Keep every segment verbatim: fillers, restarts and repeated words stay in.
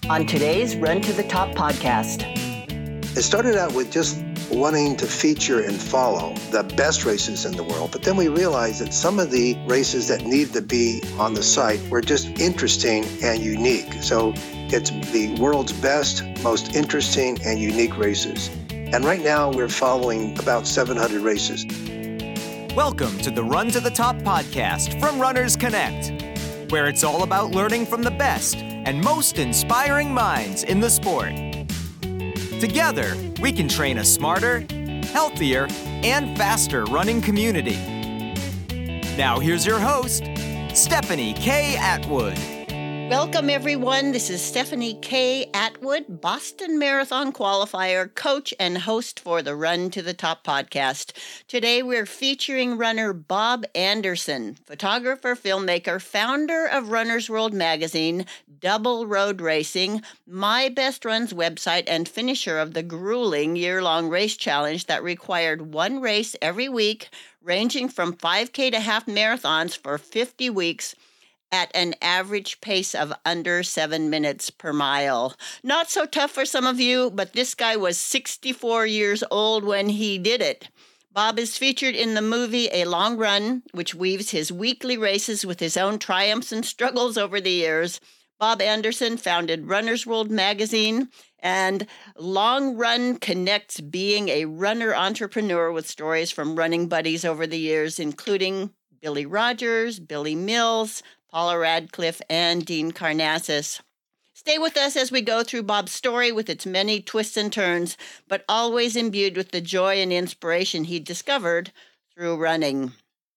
on today's Run to the Top podcast. It started out with just wanting to feature and follow the best races in the world, but then we realized that some of the races that need to be on the site were just interesting and unique. So it's the world's best, most interesting and unique races. And right now we're following about seven hundred races. Welcome to the Run to the Top podcast from Runners Connect, where it's all about learning from the best and most inspiring minds in the sport. Together, we can train a smarter, healthier, and faster running community. Now here's your host, Stephanie K. Atwood. Welcome, everyone. This is Stephanie K. Atwood, Boston Marathon qualifier, coach, and host for the Run to the Top podcast. Today, we're featuring runner Bob Anderson, photographer, filmmaker, founder of Runner's World magazine, Double Road Racing, My Best Runs website, and finisher of the grueling year-long race challenge that required one race every week, ranging from five K to half marathons for fifty weeks, at an average pace of under seven minutes per mile. Not so tough for some of you, but this guy was sixty-four years old when he did it. Bob is featured in the movie A Long Run, which weaves his weekly races with his own triumphs and struggles over the years. Bob Anderson founded Runner's World magazine, and Long Run connects being a runner entrepreneur with stories from running buddies over the years, including Billy Rogers, Billy Mills, Paula Radcliffe, and Dean Karnazes. Stay with us as we go through Bob's story with its many twists and turns, but always imbued with the joy and inspiration he discovered through running.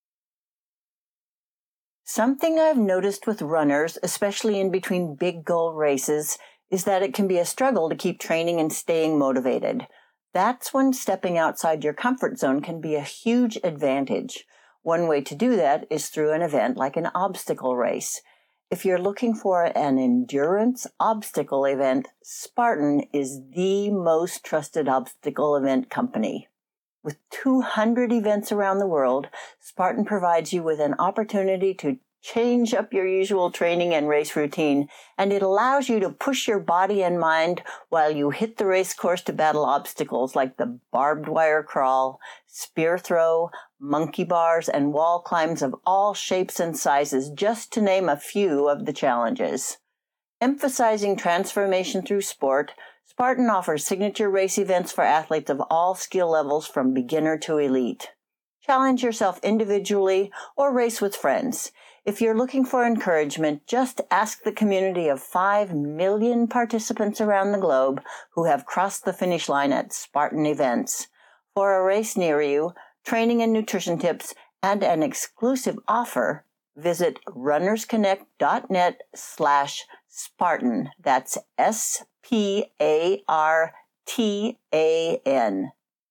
Something I've noticed with runners, especially in between big goal races, is that it can be a struggle to keep training and staying motivated. That's when stepping outside your comfort zone can be a huge advantage. One way to do that is through an event like an obstacle race. If you're looking for an endurance obstacle event, Spartan is the most trusted obstacle event company. With two hundred events around the world, Spartan provides you with an opportunity to change up your usual training and race routine, and it allows you to push your body and mind while you hit the race course to battle obstacles like the barbed wire crawl, spear throw, monkey bars, and wall climbs of all shapes and sizes, just to name a few of the challenges. Emphasizing transformation through sport, Spartan offers signature race events for athletes of all skill levels from beginner to elite. Challenge yourself individually or race with friends. If you're looking for encouragement, just ask the community of five million participants around the globe who have crossed the finish line at Spartan events. For a race near you, training and nutrition tips, and an exclusive offer, visit runnersconnect.net slash Spartan. That's S P A R T A N.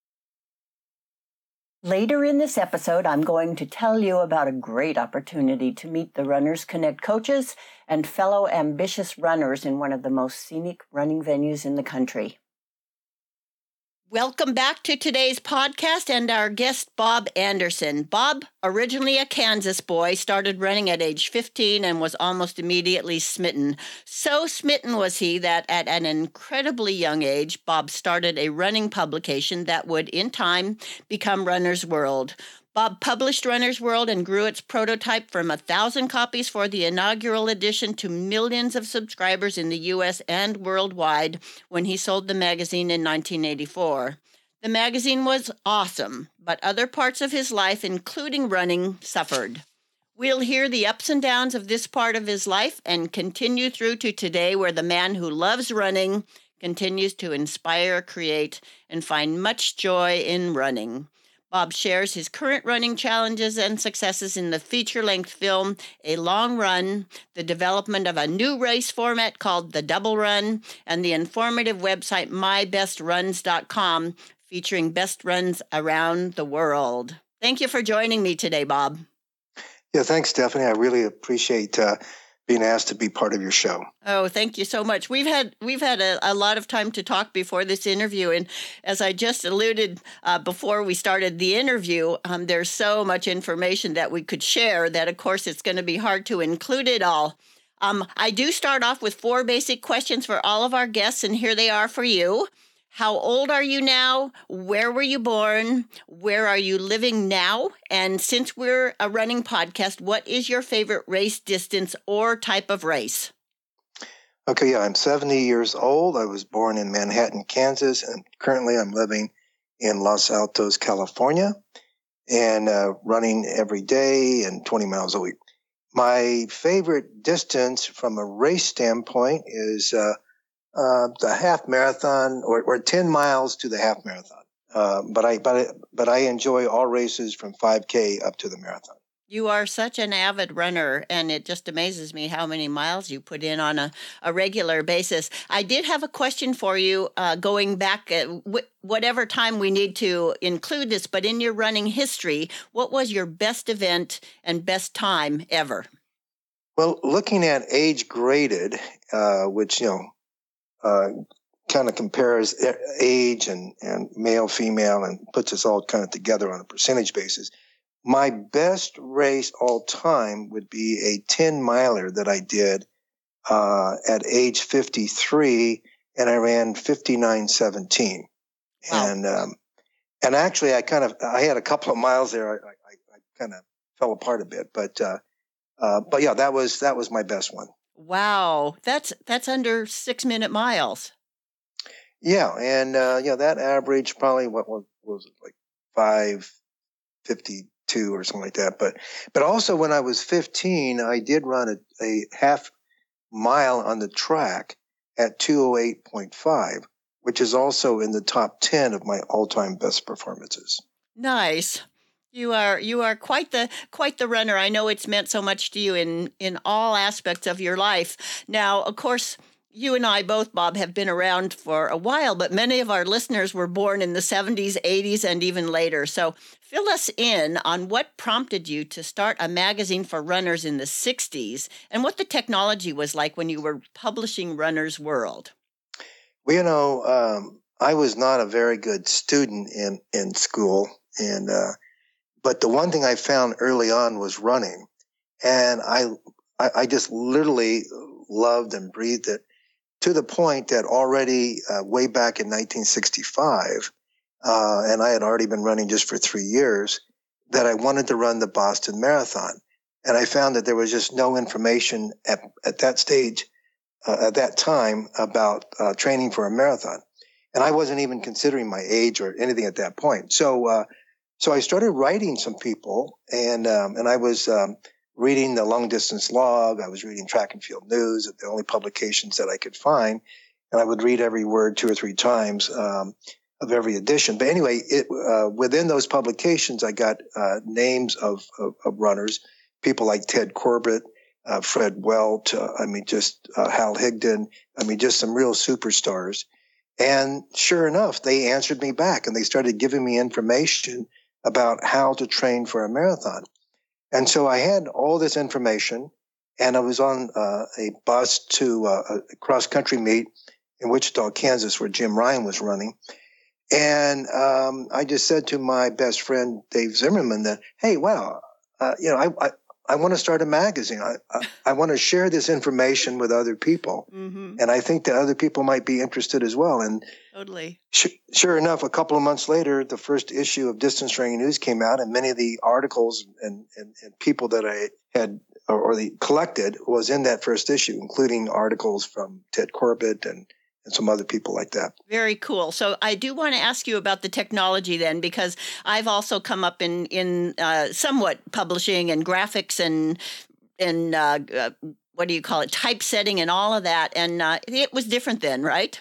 Later in this episode, I'm going to tell you about a great opportunity to meet the Runners Connect coaches and fellow ambitious runners in one of the most scenic running venues in the country. Welcome back to today's podcast and our guest, Bob Anderson. Bob, originally a Kansas boy, started running at age fifteen and was almost immediately smitten. So smitten was he that at an incredibly young age, Bob started a running publication that would, in time, become Runner's World. Bob published Runner's World and grew its prototype from a thousand copies for the inaugural edition to millions of subscribers in the U S and worldwide when he sold the magazine in nineteen eighty-four. The magazine was awesome, but other parts of his life, including running, suffered. We'll hear the ups and downs of this part of his life and continue through to today, where the man who loves running continues to inspire, create, and find much joy in running. Bob shares his current running challenges and successes in the feature-length film A Long Run, the development of a new race format called the Double Run, and the informative website my best runs dot com, featuring best runs around the world. Thank you for joining me today, Bob. Yeah, thanks, Stephanie. I really appreciate uh, being asked to be part of your show. Oh, thank you so much. We've had we've had a, a lot of time to talk before this interview, and as I just alluded uh, before we started the interview, um, there's so much information that we could share that, of course, it's going to be hard to include it all. Um, I do start off with four basic questions for all of our guests, and here they are for you. How old are you now? Where were you born? Where are you living now? And since we're a running podcast, what is your favorite race distance or type of race? Okay, yeah, I'm seventy years old. I was born in Manhattan, Kansas, and currently I'm living in Los Altos, California, and uh, running every day and twenty miles a week. My favorite distance from a race standpoint is uh, uh, the half marathon, or, or ten miles to the half marathon. Uh, but I but I, but I enjoy all races from five K up to the marathon. You are such an avid runner, and it just amazes me how many miles you put in on a, a regular basis. I did have a question for you uh, going back at w- whatever time we need to include this, but in your running history, what was your best event and best time ever? Well, looking at age graded, uh, which, you know, uh, kind of compares age and, and male, female, and puts us all kind of together on a percentage basis. My best race all time would be a ten miler that I did uh, at age fifty-three, and I ran fifty-nine seventeen. Wow. And um, and actually, I kind of I had a couple of miles there. I, I, I kind of fell apart a bit, but uh, uh, but yeah, that was that was my best one. Wow, that's that's under six minute miles. Yeah, and uh, yeah, that average probably what was, what was it like five fifty. Two or something like that. But but also when I was fifteen, I did run a, a half mile on the track at two oh eight point five, which is also in the top ten of my all-time best performances. Nice. You are you are quite the quite the runner. I know it's meant so much to you in in all aspects of your life. Now, of course, you and I both, Bob, have been around for a while, but many of our listeners were born in the seventies, eighties, and even later. So fill us in on what prompted you to start a magazine for runners in the sixties and what the technology was like when you were publishing Runner's World. Well, you know, um, I was not a very good student in, in school, and uh, but the one thing I found early on was running, and I I, I just literally loved and breathed it, to the point that already uh, way back in nineteen sixty-five, uh, and I had already been running just for three years, that I wanted to run the Boston Marathon. And I found that there was just no information at, at that stage, uh, at that time, about uh, training for a marathon. And I wasn't even considering my age or anything at that point. So uh, so I started writing some people, and um, and I was... Um, reading the Long Distance Log. I was reading Track and Field News, the only publications that I could find. And I would read every word two or three times um, of every edition. But anyway, it, uh, within those publications, I got uh, names of, of, of runners, people like Ted Corbett, uh, Fred Welt, uh, I mean, just uh, Hal Higdon, I mean, just some real superstars. And sure enough, they answered me back, and they started giving me information about how to train for a marathon. And so I had all this information, and I was on uh, a bus to uh, a cross-country meet in Wichita, Kansas, where Jim Ryan was running. And um, I just said to my best friend, Dave Zimmerman, that, hey, wow, uh, you know, I, I, I want to start a magazine. I, I, I want to share this information with other people. Mm-hmm. And I think that other people might be interested as well. And totally. Sh- sure enough, a couple of months later, the first issue of Distance Running News came out, and many of the articles and, and, and people that I had or, or the collected was in that first issue, including articles from Ted Corbett and and some other people like that. Very cool. So I do want to ask you about the technology then, because I've also come up in, in uh, somewhat publishing and graphics and, and uh, uh, what do you call it, typesetting and all of that. And uh, it was different then, right?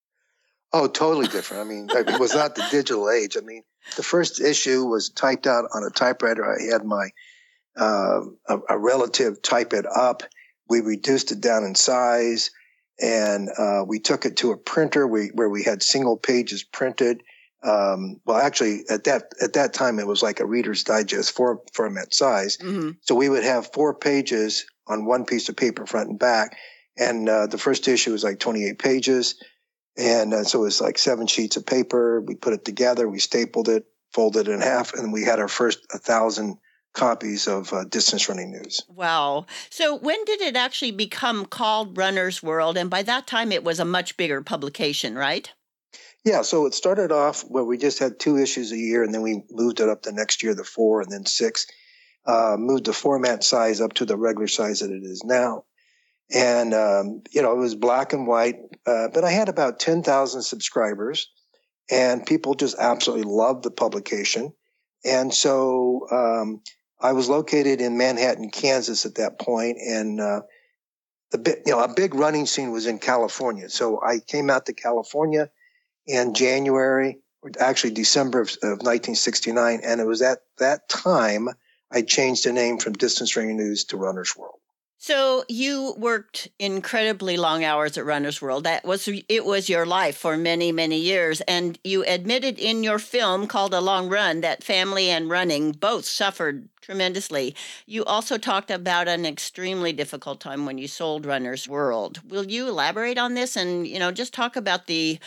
Oh, totally different. I mean, it was not the digital age. I mean, the first issue was typed out on a typewriter. I had my uh, a, a relative type it up. We reduced it down in size. And uh, we took it to a printer we, where we had single pages printed. Um, well, actually, at that at that time, it was like a Reader's Digest for, format size. Mm-hmm. So we would have four pages on one piece of paper, front and back. And uh, the first issue was like twenty-eight pages. And uh, so it was like seven sheets of paper. We put it together. We stapled it, folded it in half, and we had our first one thousand copies of uh, Distance Running News. Wow. So when did it actually become called Runner's World? And by that time, it was a much bigger publication, right? Yeah, so it started off where we just had two issues a year, and then we moved it up the next year to four and then six. Uh, moved the format size up to the regular size that it is now. And, um, you know, it was black and white, uh, but I had about ten thousand subscribers, and people just absolutely loved the publication. And so um, I was located in Manhattan, Kansas at that point, and uh, the bit, you know, a big running scene was in California. So I came out to California in January, or actually December of, of nineteen sixty-nine, and it was at that time I changed the name from Distance Running News to Runner's World. So you worked incredibly long hours at Runner's World. That was it was your life for many, many years. And you admitted in your film called A Long Run that family and running both suffered tremendously. You also talked about an extremely difficult time when you sold Runner's World. Will you elaborate on this and, you know, just talk about the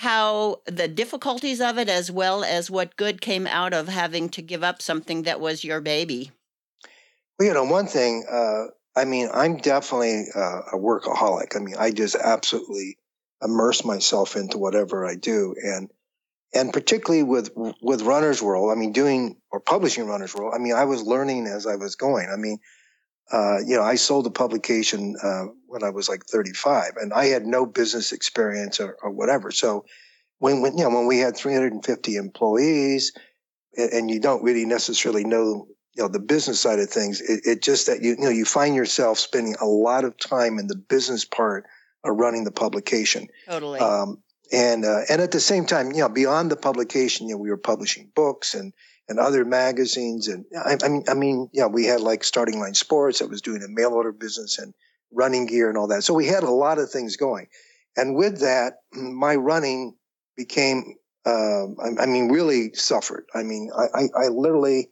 how the difficulties of it as well as what good came out of having to give up something that was your baby? Well, you know, one thing, uh, I mean, I'm definitely uh, a workaholic. I mean, I just absolutely immerse myself into whatever I do. And and particularly with with Runner's World, I mean, doing or publishing Runner's World, I mean, I was learning as I was going. I mean, uh, you know, I sold the publication uh, when I was like thirty-five, and I had no business experience or, or whatever. So when, when, you know, when we had three hundred fifty employees and, and you don't really necessarily know you know, the business side of things, it, it just that you, you know, you find yourself spending a lot of time in the business part of running the publication. Totally. Um, and, uh, and at the same time, you know, beyond the publication, you know, we were publishing books and, and other magazines. And I, I mean, I mean, you know, we had like Starting Line Sports that was doing a mail order business and running gear and all that. So we had a lot of things going. And with that, my running became, uh, I, I mean, really suffered. I mean, I, I, I literally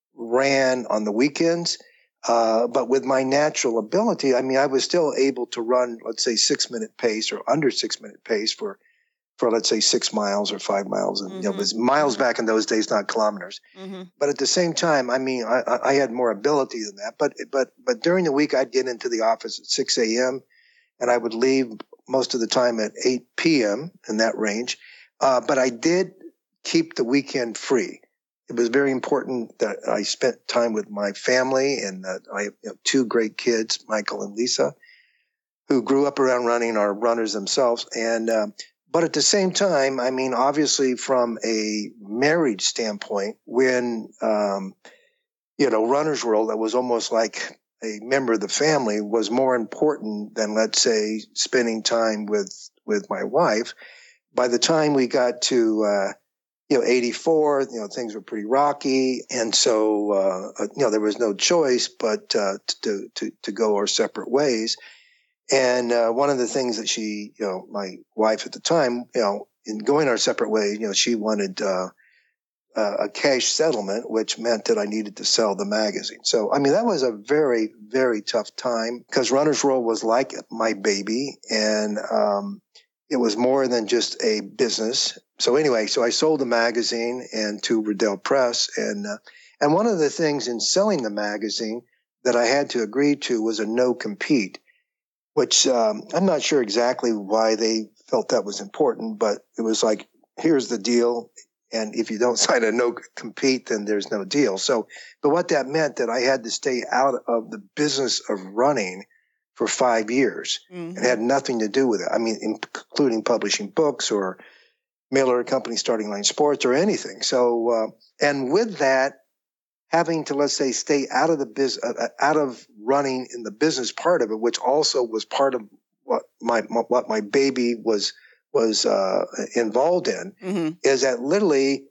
ran on the weekends, uh, but with my natural ability, I mean, I was still able to run, let's say, six minute pace or under six minute pace for, for let's say, six miles or five miles. And mm-hmm. you know, it was miles mm-hmm. back in those days, not kilometers. Mm-hmm. But at the same time, I mean, I, I had more ability than that. But but but during the week, I'd get into the office at six a.m. and I would leave most of the time at eight p.m. in that range. Uh, but I did keep the weekend free. It was very important that I spent time with my family, and uh, I have you know, two great kids, Michael and Lisa, who grew up around running, are runners themselves. And uh, but at the same time, I mean, obviously from a marriage standpoint, when um, you know Runner's World, that was almost like a member of the family, was more important than, let's say, spending time with with my wife. By the time we got to uh, you know, eighty-four, you know, things were pretty rocky. And so, uh, you know, there was no choice but, uh, to, to, to go our separate ways. And, uh, one of the things that she, you know, my wife at the time, you know, in going our separate ways, you know, she wanted, uh, uh, a cash settlement, which meant that I needed to sell the magazine. So, I mean, that was a very, very tough time because Runner's World was like my baby. And, um, it was more than just a business. So anyway, so I sold the magazine and to Riddell Press. And, uh, and one of the things in selling the magazine that I had to agree to was a no compete, which, um, I'm not sure exactly why they felt that was important, but it was like, here's the deal. And if you don't sign a no compete, then there's no deal. So, but what that meant that I had to stay out of the business of running for five years. Mm-hmm. It had nothing to do with it. I mean, including publishing books or mail order company, Starting Line Sports, or anything. So, uh, and with that, having to, let's say, stay out of the biz, uh, out of running in the business part of it, which also was part of what my, what my baby was, was, uh, involved in, mm-hmm. is that literally,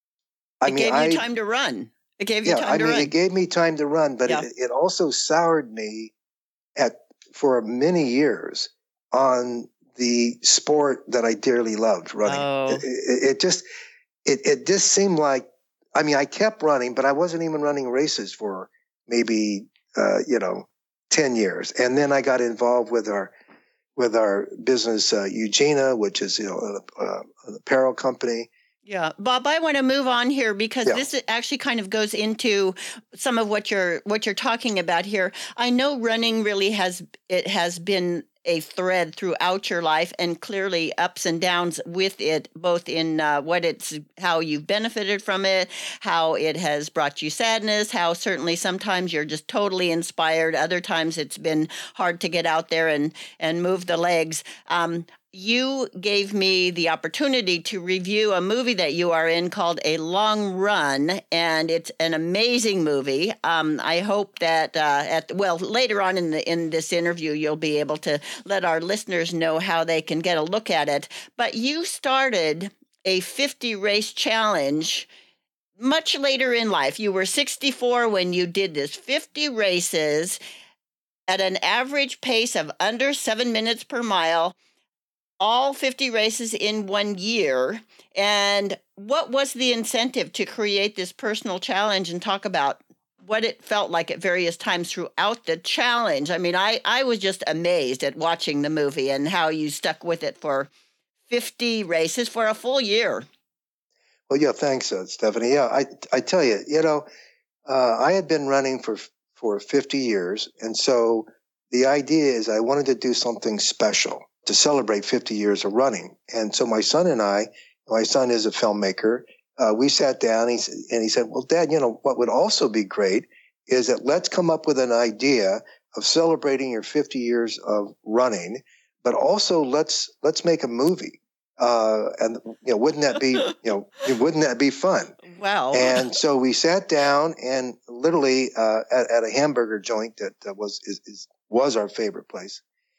I it mean, gave you I, time to run. It gave you yeah, time I to mean, run. It gave me time to run, but yeah. it, it also soured me at, for many years on the sport that I dearly loved, running. Oh. It, it, it just, it, it just seemed like, I mean, I kept running, but I wasn't even running races for maybe, uh, you know, ten years. And then I got involved with our, with our business, uh, Eugenia, which is, you know, a, a, an apparel company. Yeah, Bob, I want to move on here because Yeah. this actually kind of goes into some of what you're what you're talking about here. I know running really has it has been a thread throughout your life, and clearly ups and downs with it, both in uh, what it's how you've benefited from it, how it has brought you sadness, how certainly sometimes you're just totally inspired. Other times it's been hard to get out there and and move the legs. Um, You gave me the opportunity to review a movie that you are in called A Long Run, and it's an amazing movie. Um, I hope that uh, at well later on in the in this interview you'll be able to let our listeners know how they can get a look at it. But you started a fifty race challenge much later in life. You were sixty-four when you did this fifty races at an average pace of under seven minutes per mile. All fifty races in one year. And what was the incentive to create this personal challenge, and talk about what it felt like at various times throughout the challenge? I mean, I, I was just amazed at watching the movie and how you stuck with it for fifty races for a full year. Well, yeah, thanks, uh, Stephanie. Yeah, I I tell you, you know, uh, I had been running for for fifty years, and so the idea is I wanted to do something special to celebrate fifty years of running. And so my son and I, my son is a filmmaker, uh, we sat down and he, and he said, well, Dad, you know, what would also be great is that let's come up with an idea of celebrating your fifty years of running, but also let's let's make a movie. Uh, and you know, wouldn't that be you know, wouldn't that be fun? Wow! And so we sat down and literally uh, at, at a hamburger joint that uh, was is, is was our favorite place.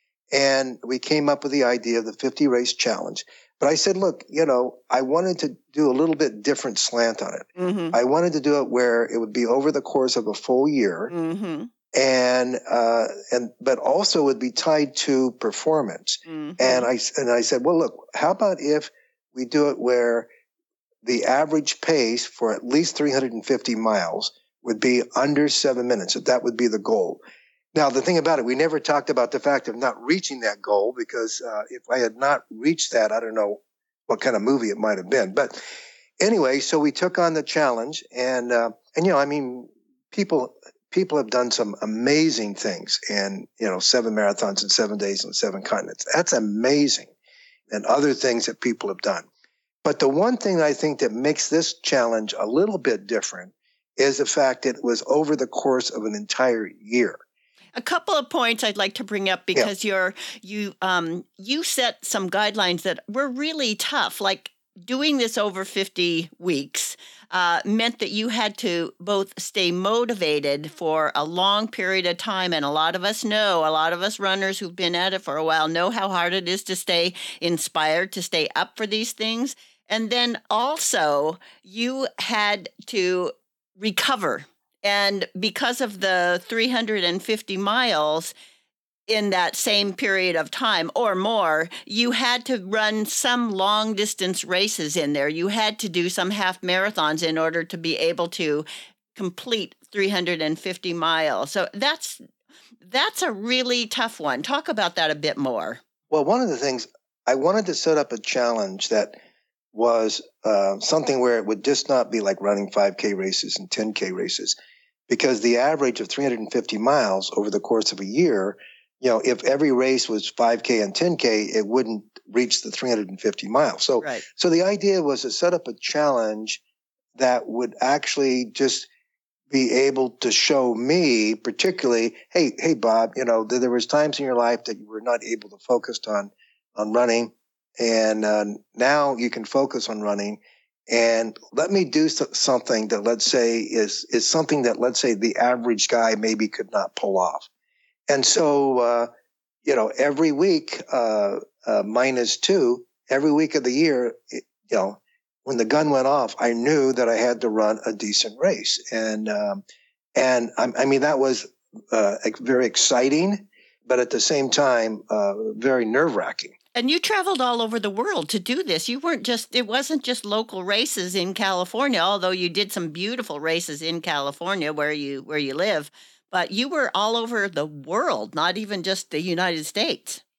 And we came up with the idea of the fifty race challenge. But I said, look, you know, I wanted to do a little bit different slant on it. Mm-hmm. I wanted to do it where it would be over the course of a full year. Mm-hmm. And, uh, and, but also would be tied to performance. Mm-hmm. And I, and I said, well, look, how about if we do it where the average pace for at least three hundred fifty miles would be under seven minutes. That would be the goal. Now, the thing about it, we never talked about the fact of not reaching that goal, because uh, if I had not reached that, I don't know what kind of movie it might have been. But anyway, so we took on the challenge, and uh, and you know, I mean, people people have done some amazing things, and you know, seven marathons in seven days on seven continents. That's amazing, and other things that people have done. But the one thing I think that makes this challenge a little bit different is the fact that it was over the course of an entire year. A couple of points I'd like to bring up, because yeah. you're you um you set some guidelines that were really tough. Like doing this over fifty weeks uh, meant that you had to both stay motivated for a long period of time. And a lot of us know, a lot of us runners who've been at it for a while know how hard it is to stay inspired, to stay up for these things. And then also you had to recover. And because of the three hundred fifty miles in that same period of time or more, you had to run some long distance races in there. You had to do some half marathons in order to be able to complete three hundred fifty miles. So that's that's a really tough one. Talk about that a bit more. Well, one of the things, I wanted to set up a challenge that was uh, something where it would just not be like running five K races and ten K races. Because the average of three hundred fifty miles over the course of a year, you know, if every race was five K and ten K, it wouldn't reach the three hundred fifty miles. So, right. so the idea was to set up a challenge that would actually just be able to show me, particularly, hey, hey, Bob, you know, there was times in your life that you were not able to focus on on running, and uh, now you can focus on running. And let me do something that, let's say, is is something that, let's say, the average guy maybe could not pull off. And so, uh, you know, every week, uh, uh, minus two, every week of the year, it, you know, when the gun went off, I knew that I had to run a decent race. And, um, and I, I mean, that was uh, very exciting, but at the same time, uh, very nerve-wracking. And you traveled all over the world to do this. You weren't just, it wasn't just local races in California, although you did some beautiful races in California where you where you live, but you were all over the world, not even just the United States.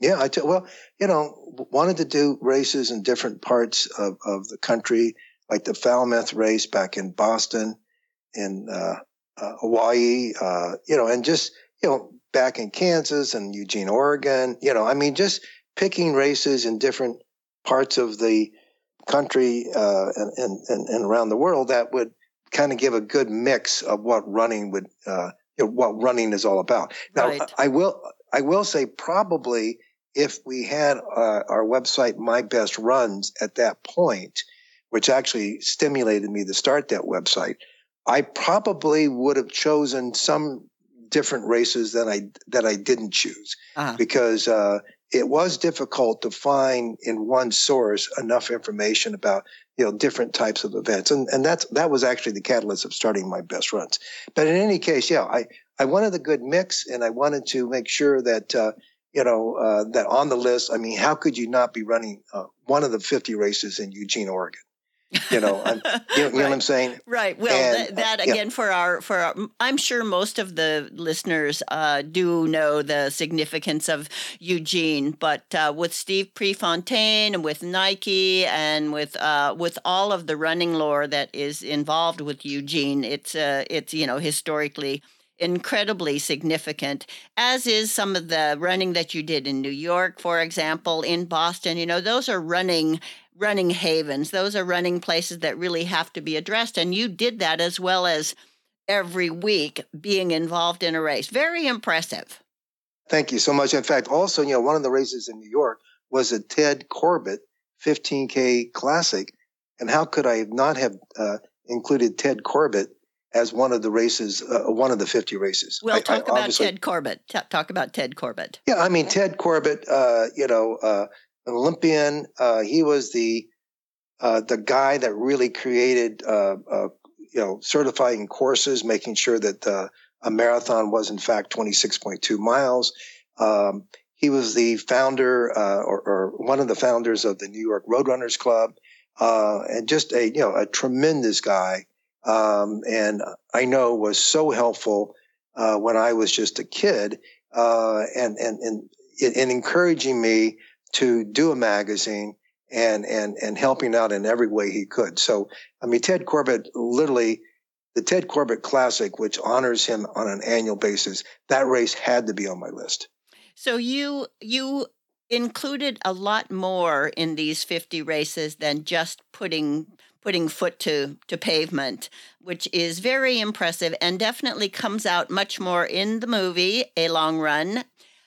Yeah, I tell, well, you know, wanted to do races in different parts of, of the country, like the Falmouth race back in Boston, in uh, uh, Hawaii, uh, you know, and just, you know, back in Kansas and Eugene, Oregon, you know, I mean, just picking races in different parts of the country uh, and, and, and around the world that would kind of give a good mix of what running would, uh, you know, what running is all about. Now, Right. I will, I will say probably if we had uh, our website, My Best Runs, at that point, which actually stimulated me to start that website, I probably would have chosen some different races that I that I didn't choose Uh-huh. because uh, it was difficult to find in one source enough information about, you know, different types of events, and and that's that was actually the catalyst of starting My Best Runs. But in any case, yeah, I I wanted a good mix, and I wanted to make sure that. Uh, You know, uh, that on the list, I mean, how could you not be running uh, one of the fifty races in Eugene, Oregon? You know, I'm, you, know you right. know what I'm saying? Right. Well, And, th- that uh, yeah. again for our for our, I'm sure most of the listeners uh, do know the significance of Eugene, but uh, with Steve Prefontaine and with Nike and with uh, with all of the running lore that is involved with Eugene, it's uh, it's you know historically incredibly significant, as is some of the running that you did in New York, for example, in Boston. You know, those are running running havens. Those are running places that really have to be addressed. And you did that as well as every week being involved in a race. Very impressive. Thank you so much. In fact, also, you know, one of the races in New York was a Ted Corbett fifteen K Classic. And how could I not have uh, included Ted Corbett as one of the races, uh, one of the fifty races? Well, I, talk I about Ted Corbett. T- talk about Ted Corbett. Yeah, I mean, Ted Corbett, uh, you know, uh, an Olympian. Uh, he was the uh, the guy that really created, uh, uh, you know, certifying courses, making sure that uh, a marathon was in fact twenty-six point two miles. Um, he was the founder uh, or, or one of the founders of the New York Roadrunners Club, uh, and just a you know a tremendous guy. Um, and I know was so helpful uh, when I was just a kid, uh, and and and in encouraging me to do a magazine and and and helping out in every way he could. So I mean, Ted Corbett, literally, the Ted Corbett Classic, which honors him on an annual basis, that race had to be on my list. So you you included a lot more in these fifty races than just putting putting foot to, to pavement, which is very impressive and definitely comes out much more in the movie, A Long Run.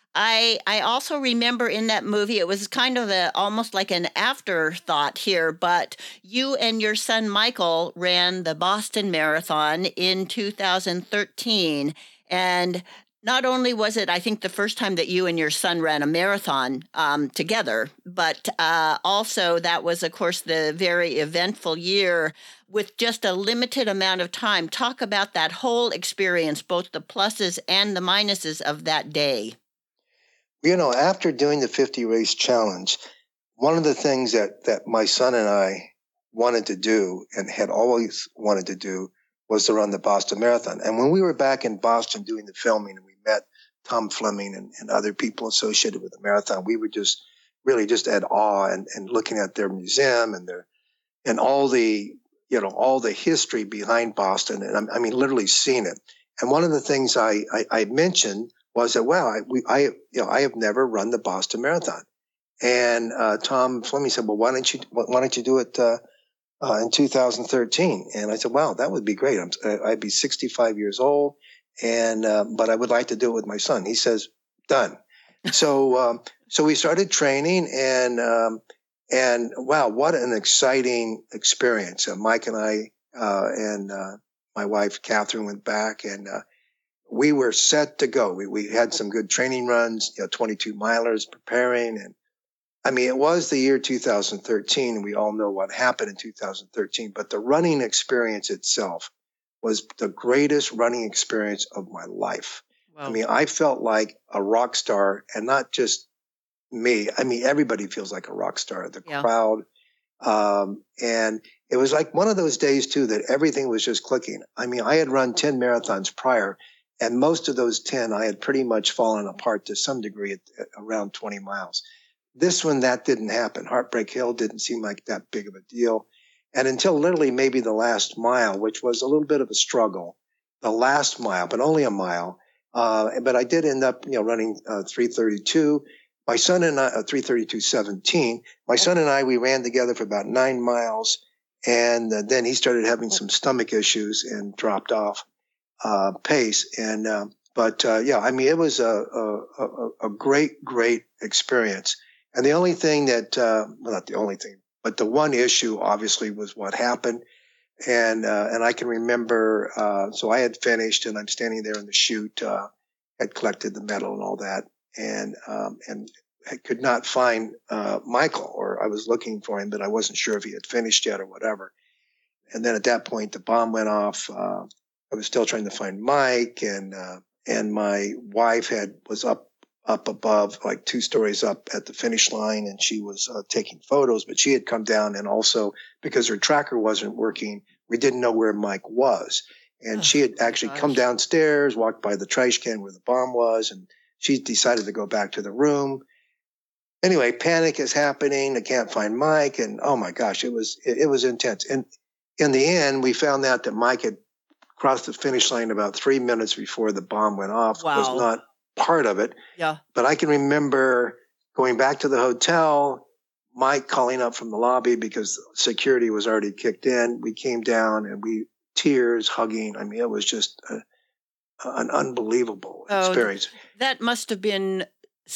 I I also remember in that movie, it was kind of a almost like an afterthought here, but you and your son Michael ran the Boston Marathon in two thousand thirteen. And not only was it, I think, the first time that you and your son ran a marathon um, together, but uh, also that was, of course, the very eventful year with just a limited amount of time. Talk about that whole experience, both the pluses and the minuses of that day. You know, after doing the fifty race challenge, one of the things that, that my son and I wanted to do and had always wanted to do was to run the Boston Marathon. And when we were back in Boston doing the filming and we met Tom Fleming and, and other people associated with the marathon, we were just really just at awe and, and looking at their museum and their, and all the, you know, all the history behind Boston. And I, I mean, literally seeing it. And one of the things I, I, I mentioned was that, wow, I, we, I, you know, I have never run the Boston Marathon. And uh, Tom Fleming said, well, why don't you, why don't you do it uh, uh, in two thousand thirteen? And I said, wow, that would be great. I'm, I'd be sixty-five years old, and uh, but I would like to do it with my son. He says, done. So, um, so we started training, and um, and wow, what an exciting experience. Uh, Mike and I uh, and uh, my wife Catherine went back, and uh, we were set to go. We we had some good training runs, you know, twenty-two milers preparing, and I mean, it was the year two thousand thirteen. We all know what happened in two thousand thirteen, but the running experience itself was the greatest running experience of my life. Wow. I mean, I felt like a rock star, and not just me. I mean, everybody feels like a rock star, the yeah. crowd. Um, and it was like one of those days too, that everything was just clicking. I mean, I had run ten marathons prior, And most of those ten, I had pretty much fallen apart to some degree at, at around twenty miles. This one, that didn't happen. Heartbreak Hill didn't seem like that big of a deal. And until literally maybe the last mile, which was a little bit of a struggle, the last mile, but only a mile. Uh, but I did end up, you know, running uh, three thirty-two. My son and I, uh, three thirty-two seventeen. My son and I, we ran together for about nine miles. And uh, then he started having some stomach issues and dropped off uh, pace. And, uh, but, uh, yeah, I mean, it was a, a, a, a great, great experience. And the only thing that, uh, well, not the only thing, but the one issue obviously was what happened. And, uh, and I can remember, uh, so I had finished and I'm standing there in the chute, uh, had collected the medal and all that. And, um, and I could not find, uh, Michael, or I was looking for him, but I wasn't sure if he had finished yet or whatever. And then at that point, the bomb went off. Uh, I was still trying to find Mike, and, uh, and my wife had, was up, up above, like two stories up at the finish line, and she was uh, taking photos, but she had come down, and also because her tracker wasn't working, we didn't know where Mike was. And oh, she had actually gosh. come downstairs, walked by the trash can where the bomb was, and she decided to go back to the room. Anyway, panic is happening. I can't find Mike. And oh my gosh, it was, it, it was intense. And in the end, we found out that Mike had crossed the finish line about three minutes before the bomb went off. Wow. Was not part of it. Yeah. But I can remember going back to the hotel, Mike calling up from the lobby because security was already kicked in. We came down and we, tears, hugging. I mean, it was just a, an unbelievable oh, experience. That must have been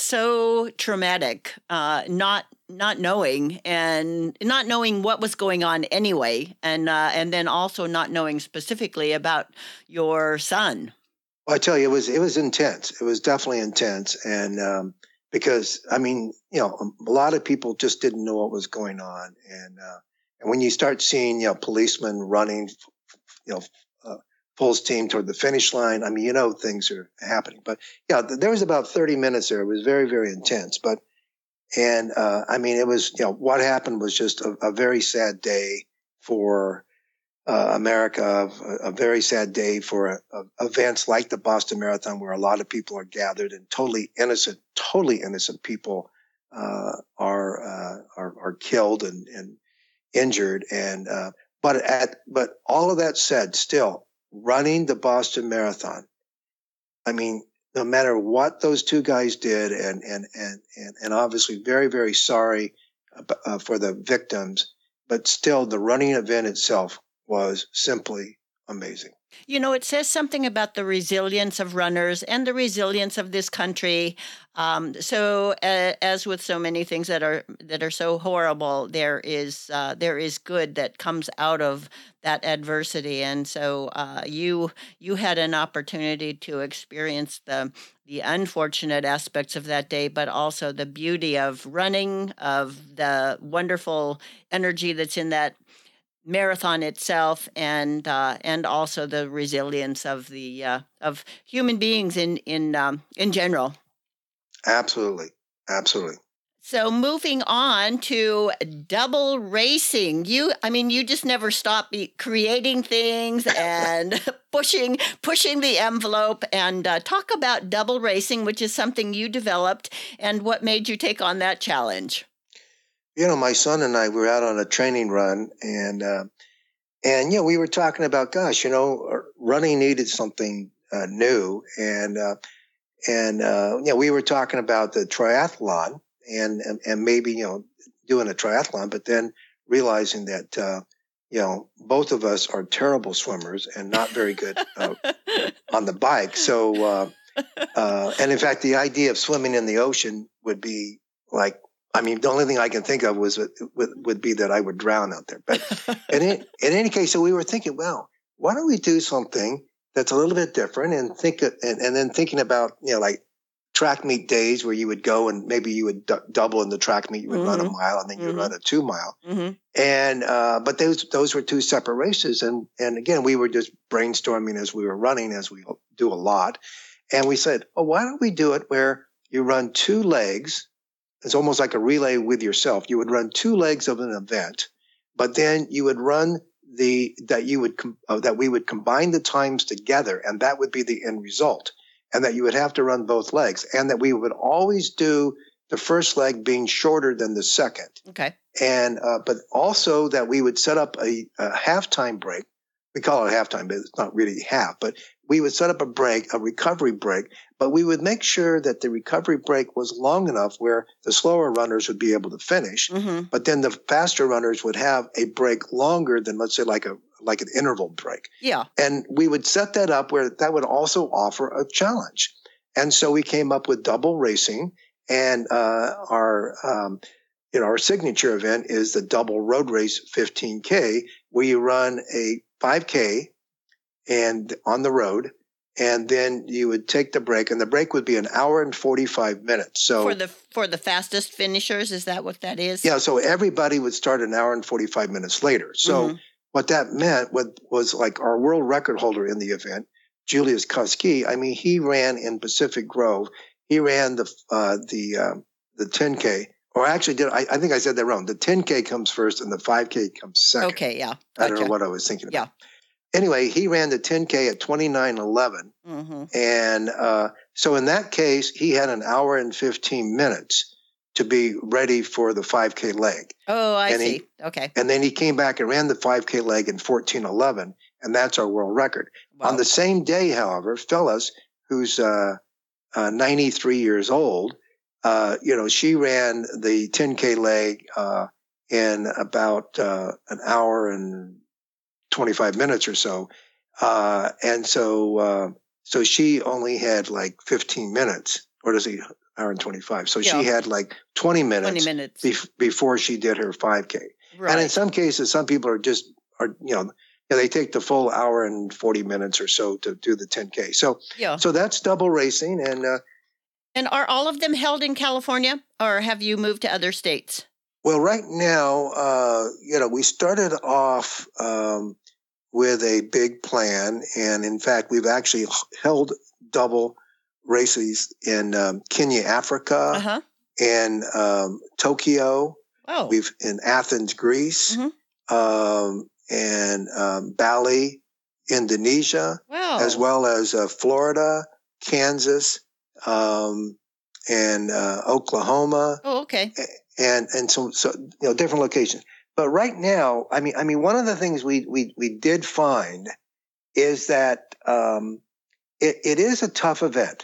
so traumatic, uh, not not knowing and not knowing what was going on anyway, and uh, and then also not knowing specifically about your son. Well, I tell you, it was it was intense. It was definitely intense, and um, because I mean, you know, a lot of people just didn't know what was going on, and uh, and when you start seeing, you know, policemen running, you know, uh, full steam toward the finish line, I mean, you know, things are happening. But yeah, there was about thirty minutes there. It was very, very intense. But and uh, I mean, it was, you know, what happened was just a, a very sad day for Uh, America, a, a very sad day for uh, uh, events like the Boston Marathon, where a lot of people are gathered and totally innocent, totally innocent people uh, are, uh, are are killed and, and injured. And uh, but at but all of that said, still running the Boston Marathon, I mean, no matter what those two guys did, and and and and, and obviously very very sorry uh, for the victims, but still the running event itself was simply amazing. You know, it says something about the resilience of runners and the resilience of this country. Um, so, uh, as with so many things that are that are so horrible, there is uh, there is good that comes out of that adversity. And so, uh, you you had an opportunity to experience the the unfortunate aspects of that day, but also the beauty of running, of the wonderful energy that's in that marathon itself, and uh, and also the resilience of the uh, of human beings in in um, in general. Absolutely, absolutely. So moving on to double racing, you I mean you just never stop creating things and pushing pushing the envelope. And uh, talk about double racing, which is something you developed, and what made you take on that challenge. You know, my son and I were out on a training run, and, uh, and, you know, we were talking about, gosh, you know, running needed something uh, new. And, uh, and, uh, you know, we were talking about the triathlon and, and, and maybe, you know, doing a triathlon, but then realizing that, uh, you know, both of us are terrible swimmers and not very good uh, on the bike. So, uh, uh, and in fact, the idea of swimming in the ocean would be like, I mean, the only thing I can think of was would, would be that I would drown out there. But in, in any case, so we were thinking, well, why don't we do something that's a little bit different, and think, and, and then thinking about, you know, like track meet days where you would go and maybe you would d- double in the track meet, you would mm-hmm. run a mile, and then you would mm-hmm. run a two mile. Mm-hmm. And uh, but those those were two separate races, and and again, we were just brainstorming as we were running, as we do a lot, and we said, oh, why don't we do it where you run two legs? It's almost like a relay with yourself. You would run two legs of an event, but then you would run the that you would com- uh, that we would combine the times together, and that would be the end result, and that you would have to run both legs, and that we would always do the first leg being shorter than the second. Okay. And uh, but also that we would set up a, a halftime break. We call it a halftime, but it's not really half. But we would set up a break, a recovery break, but we would make sure that the recovery break was long enough where the slower runners would be able to finish, Mm-hmm. but then the faster runners would have a break longer than, let's say, like a like an interval break. Yeah. And we would set that up where that would also offer a challenge. And so we came up with double racing, and uh, our um, you know our signature event is the double road race fifteen K, where you run a five K and on the road, and then you would take the break, and the break would be an hour and forty-five minutes. So For the for the fastest finishers, is that what that is? yeah, so everybody would start an hour and forty-five minutes later. So Mhm. what that meant was, was like our world record holder in the event, Julius Koski. I mean, he ran in Pacific Grove. He ran the uh, the um, the ten K, or actually did I, I think I said that wrong. The ten K comes first, and the five K comes second. Okay, yeah. I don't know Gotcha. what I was thinking Yeah. about. Anyway, he ran the ten K at twenty-nine eleven. Mm-hmm. And uh, so in that case, he had an hour and fifteen minutes to be ready for the five K leg. Oh, I And he- see. Okay. And then he came back and ran the five K leg in fourteen eleven, and that's our world record. Wow. On the same day, however, Phyllis, who's uh, uh, ninety-three years old, uh, you know, she ran the ten K leg uh, in about uh, an hour and twenty-five minutes or so. Uh, and so, uh, so she only had like fifteen minutes, or does he, hour and twenty-five. So Yeah. she had like twenty minutes, twenty minutes. bef- before she did her five K. Right. And in some cases, some people are just, are, you know, yeah, they take the full hour and forty minutes or so to do the ten K. So, yeah. so that's double racing. And, uh, And are all of them held in California, or have you moved to other states? well, right now, uh, you know, we started off, um, with a big plan. And in fact, we've actually h- held double races in um, Kenya, Africa, Uh huh. and um, Tokyo. Oh. We've in Athens, Greece, Mhm. um, and um, Bali, Indonesia, Wow. as well as uh, Florida, Kansas, um, and uh, Oklahoma, Oh, okay. and and so so you know different locations. But right now, I mean, I mean, one of the things we we we did find is that um, it it is a tough event,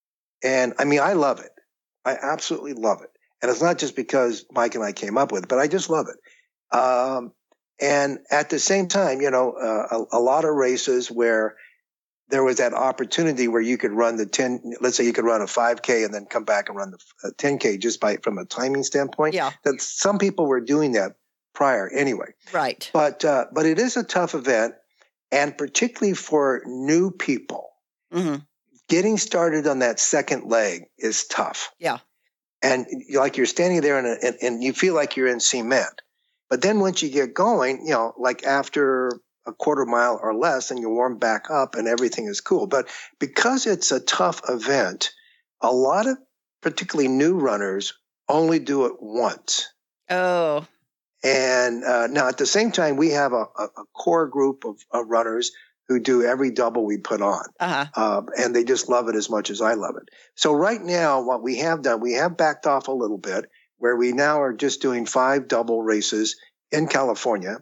and I mean, I love it. I absolutely love it, and it's not just because Mike and I came up with it, but I just love it. Um, and at the same time, you know, uh, a, a lot of races where there was that opportunity where you could run the ten, let's say you could run a five K and then come back and run the uh, ten K just by from a timing standpoint. Yeah. That some people were doing that prior anyway. Right. But uh, but it is a tough event, and particularly for new people, hmm getting started on that second leg is tough. Yeah. And you like you're standing there and, and and you feel like you're in cement. But then once you get going, you know, like after a quarter mile or less, and you warm back up and everything is cool. But because it's a tough event, a lot of particularly new runners only do it once. Oh. And uh, now at the same time, we have a, a, a core group of, of runners who do every double we put on. Uh huh. Uh, and they just love it as much as I love it. So right now, what we have done, we have backed off a little bit, where we now are just doing five double races in California.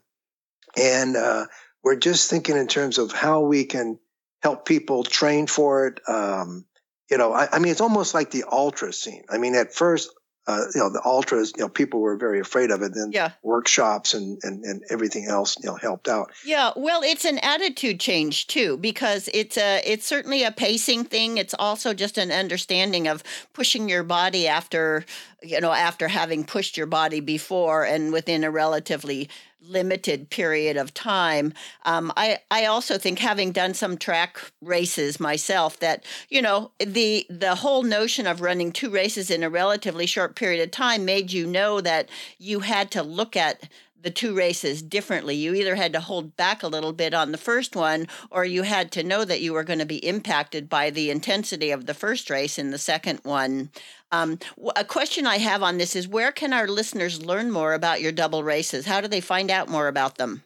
And uh, we're just thinking in terms of how we can help people train for it. Um, you know, I, I mean, it's almost like the ultra scene. I mean, at first, uh, you know, the ultras, you know, people were very afraid of it. Then Yeah. workshops and, and, and everything else, you know, helped out. Yeah, well, it's an attitude change too, because it's a it's certainly a pacing thing. It's also just an understanding of pushing your body after, you know, after having pushed your body before and within a relatively limited period of time. Um, I I also think, having done some track races myself, that you know the the whole notion of running two races in a relatively short period of time made you know that you had to look at the two races differently. You either had to hold back a little bit on the first one, or you had to know that you were going to be impacted by the intensity of the first race in the second one. Um, a question I have on this is, where can our listeners learn more about your double races? How do they find out more about them?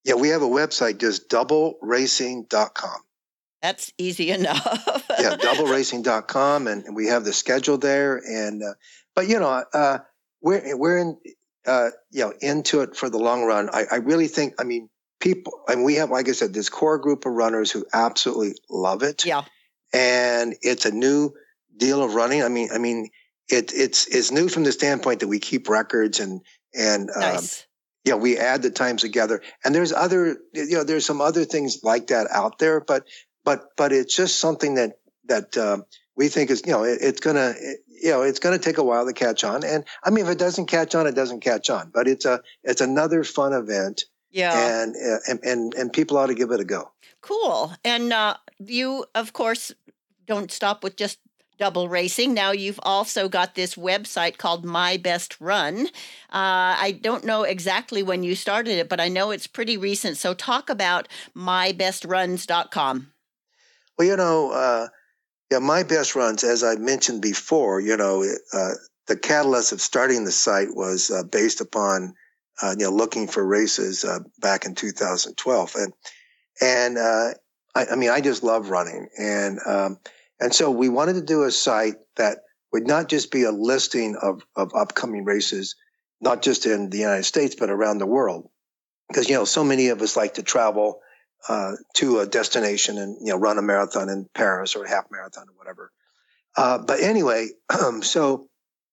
Yeah, we have a website, just double racing dot com. That's easy enough. Yeah, double racing dot com, and, and we have the schedule there. And uh, but you know, uh, we're we're in uh, you know into it for the long run. I, I really think. I mean, people. I mean, we have, like I said, this core group of runners who absolutely love it. Yeah, and it's a new deal of running. I mean, I mean, it it's it's new from the standpoint that we keep records and and um, nice. you know, we add the times together. And there's other, you know, there's some other things like that out there, but. But but it's just something that that um, we think is, you know, it, it's gonna it, you know it's gonna take a while to catch on. And I mean, if it doesn't catch on, it doesn't catch on. But it's a it's another fun event. Yeah, and uh, and and, and people ought to give it a go. Cool. And uh, you, of course, don't stop with just double racing. Now you've also got this website called My Best Run. Uh, I don't know exactly when you started it, but I know it's pretty recent. So talk about my best runs dot com. Well, you know, uh, yeah, My Best Runs, as I mentioned before, you know, uh, the catalyst of starting the site was uh, based upon, uh, you know, looking for races uh, back in two thousand twelve. And, and uh, I, I mean, I just love running. And, um, and so we wanted to do a site that would not just be a listing of, of upcoming races, not just in the United States, but around the world. Because, you know, so many of us like to travel Uh, to a destination and, you know, run a marathon in Paris or a half marathon or whatever. Uh, but anyway, um, so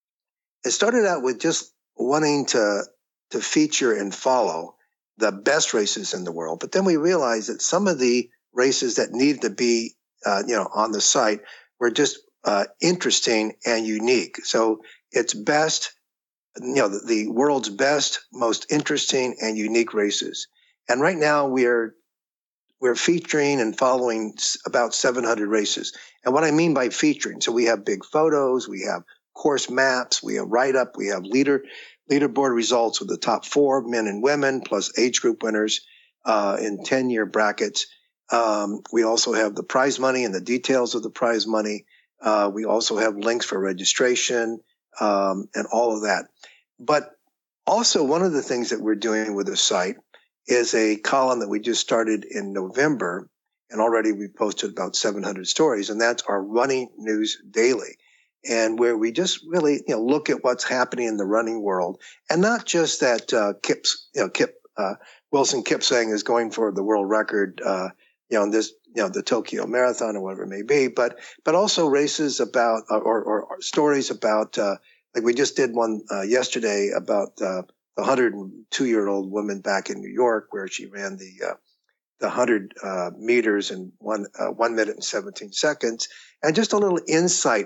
it started out with just wanting to to feature and follow the best races in the world. But then we realized that some of the races that needed to be, uh, you know, on the site were just uh, interesting and unique. So it's best, you know, the, the world's best, most interesting and unique races. And right now we are We're featuring and following about seven hundred races. And what I mean by featuring, so we have big photos, we have course maps, we have write-up, we have leader leaderboard results with the top four men and women, plus age group winners uh, in ten-year brackets. Um, we also have the prize money and the details of the prize money. Uh, we also have links for registration um, and all of that. But also one of the things that we're doing with the site is a column that we just started in November, and already we've posted about seven hundred stories, and that's our Running News Daily, and where we just really, you know, look at what's happening in the running world, and not just that uh, Kip's, you know, Kip uh, Wilson Kipsang is going for the world record, uh, you know, in this, you know, the Tokyo Marathon or whatever it may be, but but also races about uh, or, or, or stories about, uh, like we just did one uh, yesterday about. Uh, The one hundred two year old woman back in New York, where she ran the uh, the one hundred uh, meters in one uh, one minute and seventeen seconds, and just a little insight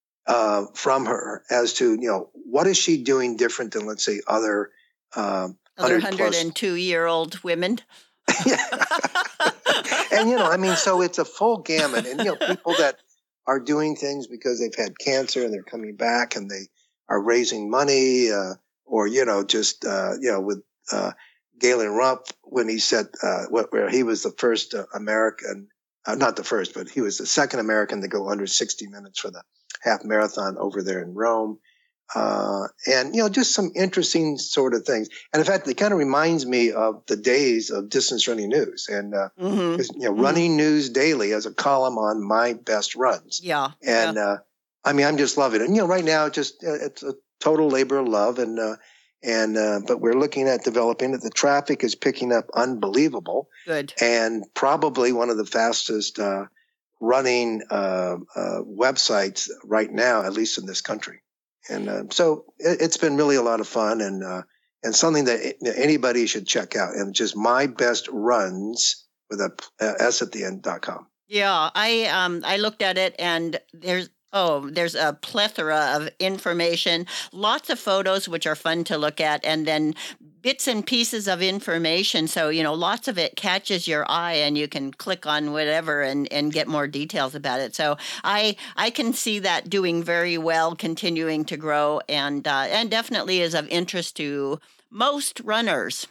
uh, from her as to, you know, what is she doing different than, let's say, other um, other one hundred two year old women. Yeah. And you know, I mean, so it's a full gamut, and you know, people that are doing things because they've had cancer and they're coming back and they are raising money. Uh, Or, you know, just, uh, you know, with uh, Galen Rupp, when he said, uh, where he was the first uh, American, uh, not the first, but he was the second American to go under sixty minutes for the half marathon over there in Rome. Uh, and, you know, just some interesting sort of things. And in fact, it kind of reminds me of the days of Distance Running News and, uh, mm-hmm. you know, Running mm-hmm. News Daily as a column on My Best Runs. Yeah. And, yeah. uh, I mean, I'm just loving it. And, you know, right now, it just, uh, it's a total labor of love. And, uh, and, uh, but we're looking at developing it. The traffic is picking up unbelievable. Good. And probably one of the fastest, uh, running, uh, uh, websites right now, at least in this country. And, uh, so it, it's been really a lot of fun and, uh, and something that anybody should check out. And just My Best Runs with a uh, S at the end dot com. Yeah. I, um, I looked at it and there's, Oh, there's a plethora of information, lots of photos, which are fun to look at, and then bits and pieces of information. So, you know, lots of it catches your eye and you can click on whatever and, and get more details about it. So I I can see that doing very well, continuing to grow, and uh, and definitely is of interest to most runners.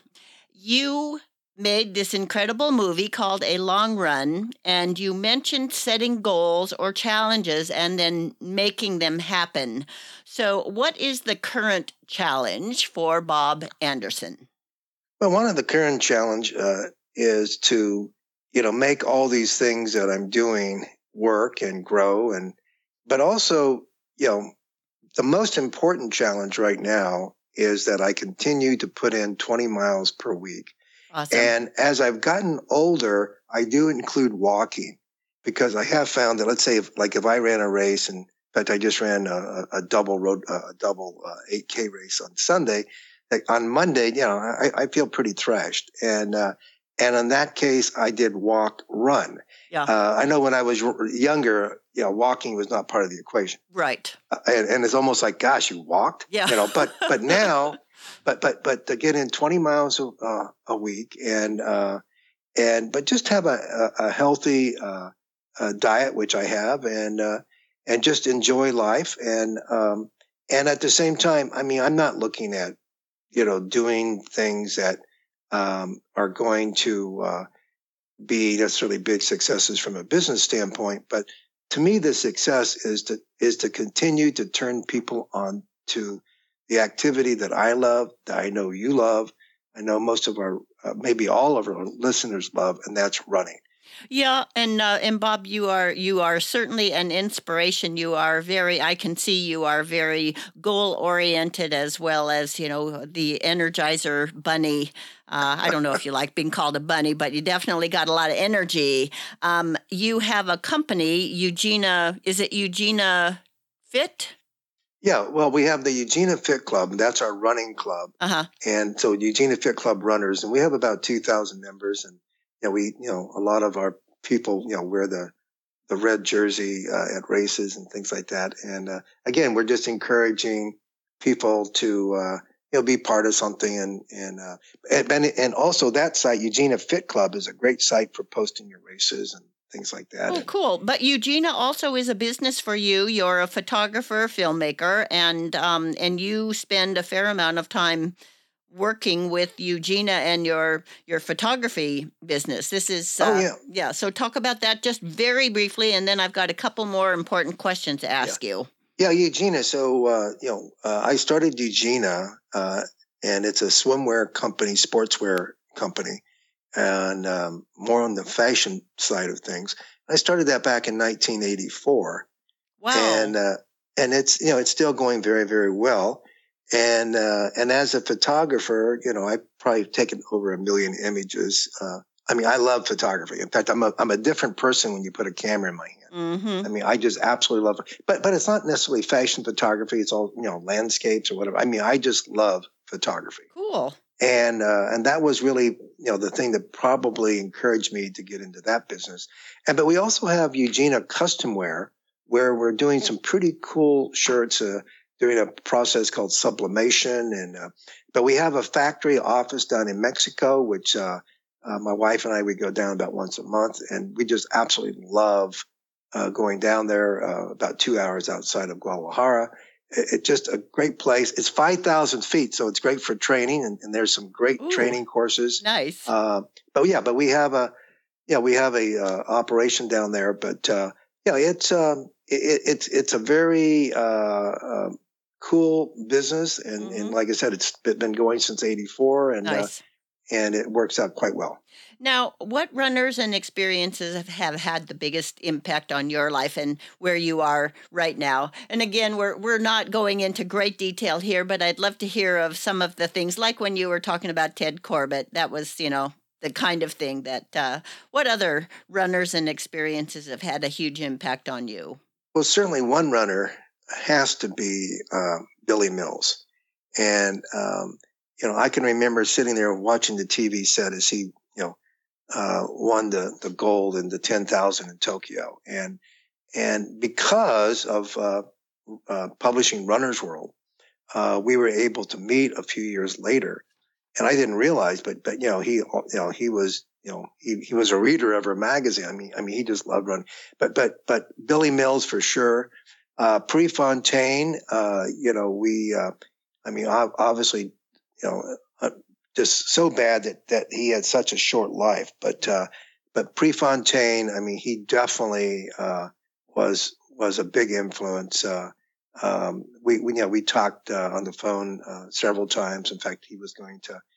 You made this incredible movie called A Long Run, and you mentioned setting goals or challenges and then making them happen. So what is the current challenge for Bob Anderson? Well, one of the current challenge uh, is to, you know, make all these things that I'm doing work and grow, and but also, you know, the most important challenge right now is that I continue to put in twenty miles per week. Awesome. And as I've gotten older, I do include walking, because I have found that, let's say, if, like if I ran a race, and in fact, I just ran a, a double road, a double uh, eight K race on Sunday. Like on Monday, you know, I, I feel pretty thrashed. And, uh, and in that case, I did walk, run. Yeah. Uh, I know when I was younger, you know, walking was not part of the equation. Right. Uh, and, and it's almost like, gosh, you walked? Yeah. You know, but, but now, but, but, but to get in twenty miles a, uh, a week and, uh, and, but just have a, a, a healthy, uh, uh, diet, which I have, and, uh, and just enjoy life. And, um, and at the same time, I mean, I'm not looking at, you know, doing things that, um, are going to, uh, be necessarily big successes from a business standpoint. But to me, the success is to, is to continue to turn people on to the activity that I love, that I know you love. I know most of our, uh, maybe all of our listeners love, and that's running. Yeah, and uh, and Bob, you are you are certainly an inspiration. You are very, I can see you are very goal oriented, as well as, you know, the Energizer Bunny. Uh, I don't know if you like being called a bunny, but you definitely got a lot of energy. Um, you have a company, Eugenia. Is it Eugenia Fit? Yeah, well, we have the Eugenia Fit Club. That's our running club. Uh-huh. And so Eugenia Fit Club runners, and we have about two thousand members. And, you know, we, you know, a lot of our people, you know, wear the, the red jersey uh, at races and things like that. And uh, again, we're just encouraging people to, uh, you know, be part of something. And, and, uh, and, and also that site, Eugenia Fit Club, is a great site for posting your races and things like that. Oh, cool. But Eugenia also is a business for you. You're a photographer, filmmaker, and um, and you spend a fair amount of time working with Eugenia and your your photography business. This is uh, oh yeah yeah. So talk about that just very briefly, and then I've got a couple more important questions to ask yeah. you. Yeah, Eugenia. So uh, you know, uh, I started Eugenia, uh, and it's a swimwear company, sportswear company, and um, more on the fashion side of things. I started that back in nineteen eighty-four. Wow. And uh, and it's, you know, it's still going very, very well. And uh, and as a photographer, you know, I've probably taken over a million images. Uh, I mean, I love photography. In fact, I'm a I'm a different person when you put a camera in my hand. Mm-hmm. I mean, I just absolutely love it. But but it's not necessarily fashion photography. It's all, you know, landscapes or whatever. I mean, I just love photography. Cool. And uh, and that was really, you know, the thing that probably encouraged me to get into that business. And but we also have Eugenia Custom Wear, where we're doing some pretty cool shirts, uh, doing a process called sublimation. And, uh, but we have a factory office down in Mexico, which, uh, uh, my wife and I, we go down about once a month, and we just absolutely love, uh, going down there, uh, about two hours outside of Guadalajara. It, it's just a great place. It's five thousand feet, so it's great for training, and, and there's some great Ooh, training courses. Nice. Uh, but yeah, but we have a, yeah, we have a, uh, operation down there, but, uh, yeah, it's, um, It, it's it's a very uh, uh, cool business, and, mm-hmm. and like I said, it's been going since eighty-four, and nice. uh, and it works out quite well. Now, what runners and experiences have, have had the biggest impact on your life and where you are right now? And again, we're we're not going into great detail here, but I'd love to hear of some of the things, like when you were talking about Ted Corbett. That was, you know, the kind of thing that. Uh, what other runners and experiences have had a huge impact on you? Well, certainly one runner has to be uh, Billy Mills. And, um, you know, I can remember sitting there watching the T V set as he, you know, uh, won the, the gold in the ten thousand in Tokyo. And, and because of uh, uh, publishing Runner's World, uh, we were able to meet a few years later. And I didn't realize, but, but, you know, he, you know, he was, you know, he, he was a reader of our magazine. I mean, I mean, he just loved running. But, but, but Billy Mills for sure. Uh, Prefontaine, uh, you know, we, uh, I mean, obviously, you know, uh, just so bad that, that he had such a short life. But, uh, but Prefontaine, I mean, he definitely, uh, was, was a big influence. Uh, um, we, we, you know, we talked, uh, on the phone, uh, several times. In fact, he was going to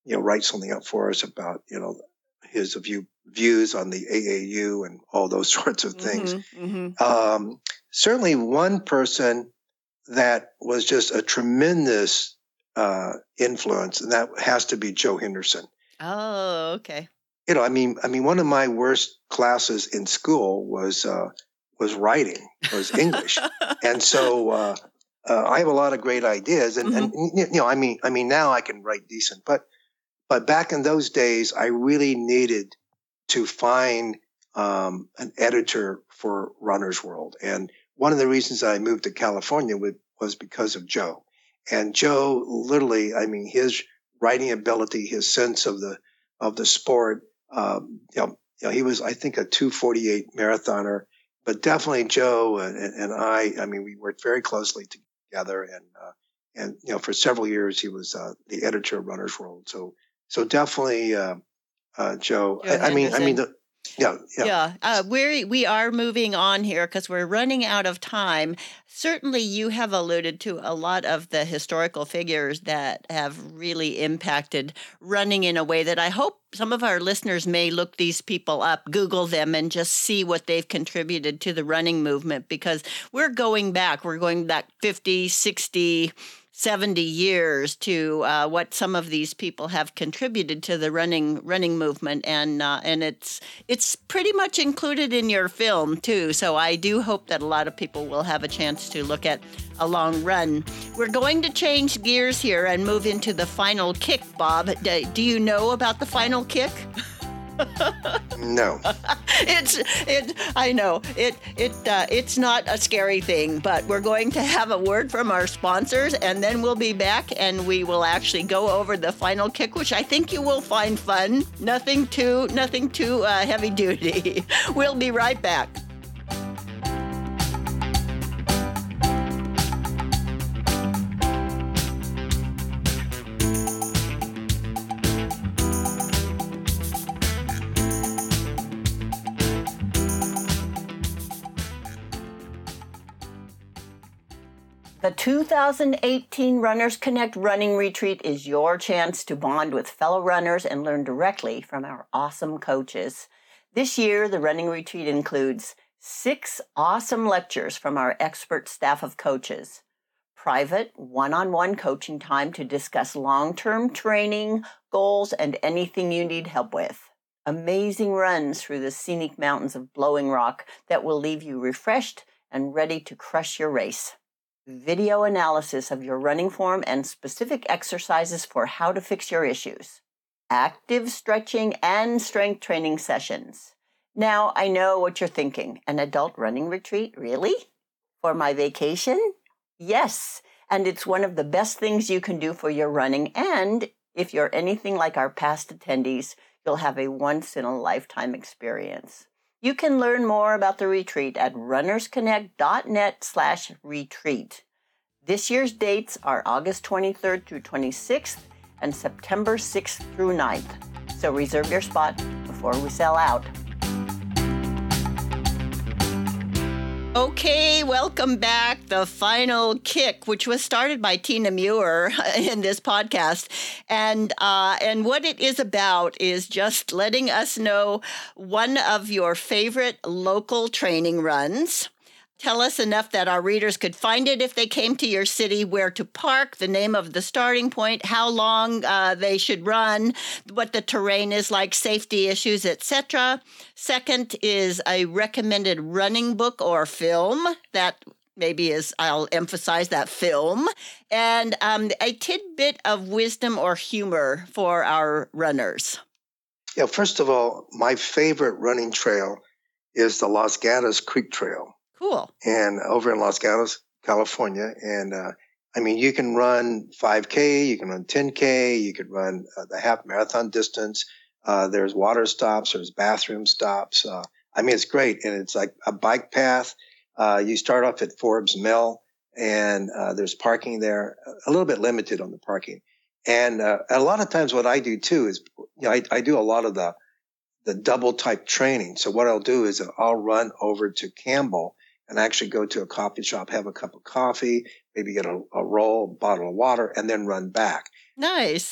you know, write something up for us about, you know, his view, views on the A A U and all those sorts of things. Mm-hmm, mm-hmm. Um, certainly one person that was just a tremendous uh, influence, and that has to be Joe Henderson. Oh, okay. You know, I mean, I mean, one of my worst classes in school was uh, was writing, was English, and so uh, uh, I have a lot of great ideas, and, Mm-hmm. and you know, I mean, I mean, now I can write decent, but but back in those days, I really needed to find um, an editor for Runner's World, and one of the reasons I moved to California with, was because of Joe, and Joe, literally, I mean, his writing ability, his sense of the of the sport. Um, you know, you know, he was, I think, a two forty-eight marathoner, but definitely Joe and, and, and I, I mean, we worked very closely together, and, uh, and, you know, for several years, he was, uh, the editor of Runner's World. So, so definitely, uh, uh, Joe, Joe I, I mean, I mean, the, yeah, yeah. Yeah, uh, we we are moving on here because we're running out of time. Certainly, you have alluded to a lot of the historical figures that have really impacted running in a way that I hope some of our listeners may look these people up, Google them, and just see what they've contributed to the running movement, because we're going back. We're going back fifty, sixty, seventy years to uh, what some of these people have contributed to the running running movement, and uh, and it's it's pretty much included in your film too. So I do hope that a lot of people will have a chance to look at A Long Run. We're going to change gears here and move into the final kick, Bob. Do, do you know about the final kick? No. It's it. I know it. It. Uh, it's not a scary thing, but we're going to have a word from our sponsors, and then we'll be back, and we will actually go over the final kick, which I think you will find fun. Nothing too, nothing too uh, heavy duty. We'll be right back. The two thousand eighteen Runners Connect Running Retreat is your chance to bond with fellow runners and learn directly from our awesome coaches. This year, the running retreat includes six awesome lectures from our expert staff of coaches, private one-on-one coaching time to discuss long-term training, goals, and anything you need help with, amazing runs through the scenic mountains of Blowing Rock that will leave you refreshed and ready to crush your race, video analysis of your running form and specific exercises for how to fix your issues, active stretching and strength training sessions. Now, I know what you're thinking. An adult running retreat? Really? For my vacation? Yes, and it's one of the best things you can do for your running, and if you're anything like our past attendees, you'll have a once-in-a-lifetime experience. You can learn more about the retreat at runnersconnect.net slash retreat. This year's dates are August twenty-third through twenty-sixth and September sixth through ninth. So reserve your spot before we sell out. Okay, welcome back. The final kick, which was started by Tina Muir in this podcast. And uh, and what it is about is just letting us know one of your favorite local training runs. Tell us enough that our readers could find it if they came to your city, where to park, the name of the starting point, how long uh, they should run, what the terrain is like, safety issues, et cetera. Second is a recommended running book or film that maybe is, I'll emphasize that film, and um, a tidbit of wisdom or humor for our runners. Yeah, first of all, my favorite running trail is the Los Gatos Creek Trail. Cool. And over in Los Gatos, California. And, uh, I mean, you can run five K, you can run ten K, you could run uh, the half marathon distance. Uh, there's water stops, there's bathroom stops. Uh, I mean, it's great. And it's like a bike path. Uh, you start off at Forbes Mill, and uh, there's parking there, a little bit limited on the parking. And uh, a lot of times what I do too is, you know, I, I do a lot of the, the double type training. So what I'll do is I'll run over to Campbell and actually go to a coffee shop, have a cup of coffee, maybe get a, a roll, a bottle of water, and then run back. Nice.